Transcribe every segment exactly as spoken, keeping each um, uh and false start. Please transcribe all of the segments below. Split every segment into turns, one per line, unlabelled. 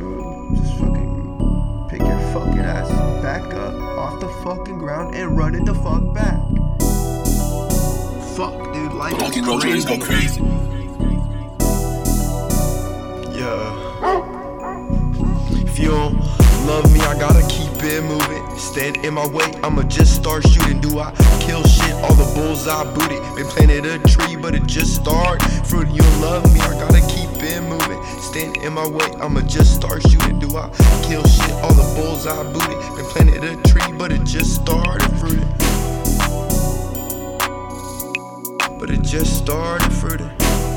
bro. Just fucking pick your fucking ass back up off the fucking ground and run it the fuck back. Fuck, dude, life is crazy.
Go crazy.
Yeah. If you don't love me, I gotta keep it moving. Stand in my way, I'ma just start shooting. Do I kill shit? All the bulls I booted. Been planted a tree, but it just started fruiting. You don't love me, I gotta keep it moving. Stand in my way, I'ma just start shooting. Do I kill shit? All the bulls I booted. Been planted a tree, but it just started fruiting. But it just started fruiting.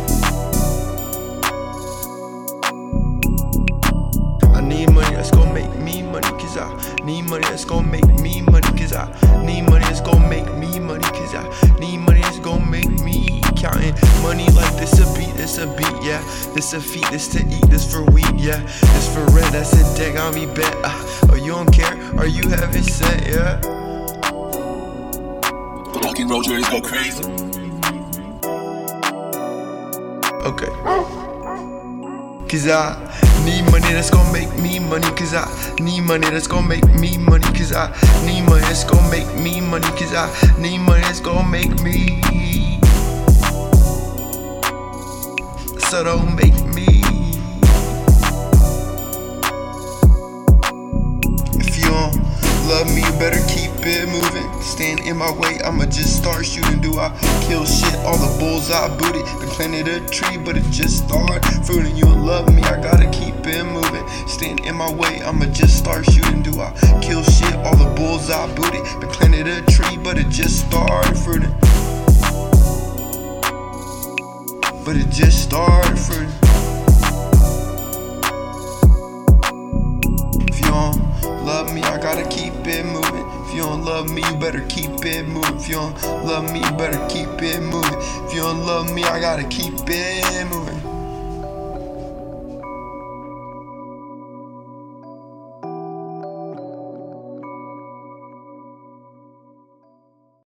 I need money that's gon' make me money, cause I need money that's gon' make me money, cause I need money that's gon' make me money, cause I need money that's gon' make me counting money like this a beat, this a beat, yeah. This a feat, this to eat, this for weed, yeah. This for rent, that's a deck on me bet. Uh, oh, you don't care, or you haven't said, yeah.
Fucking road journeys go crazy.
Okay. Cause I need money that's gon' make me money, cause I need money that's gon' make me money, cause I need money that's gon' make me money, cause I need money that's gon' make me. So don't make me. If you don't love me, you better keep it moving. Stand in my way, I'ma just start shooting. Do I kill shit? All the bulls I booted. Been planted a tree, but it just started fruiting. You don't love me, I gotta keep it moving. Stand in my way, I'ma just start shooting. Do I kill shit? All the bulls I booted. Been planted a tree, but it just started fruiting. But it just started fruiting. If you don't love me, I gotta keep it moving. If you don't love me, you better keep it moving. If you don't love me, you better keep it moving. If you don't love me, I gotta keep it moving.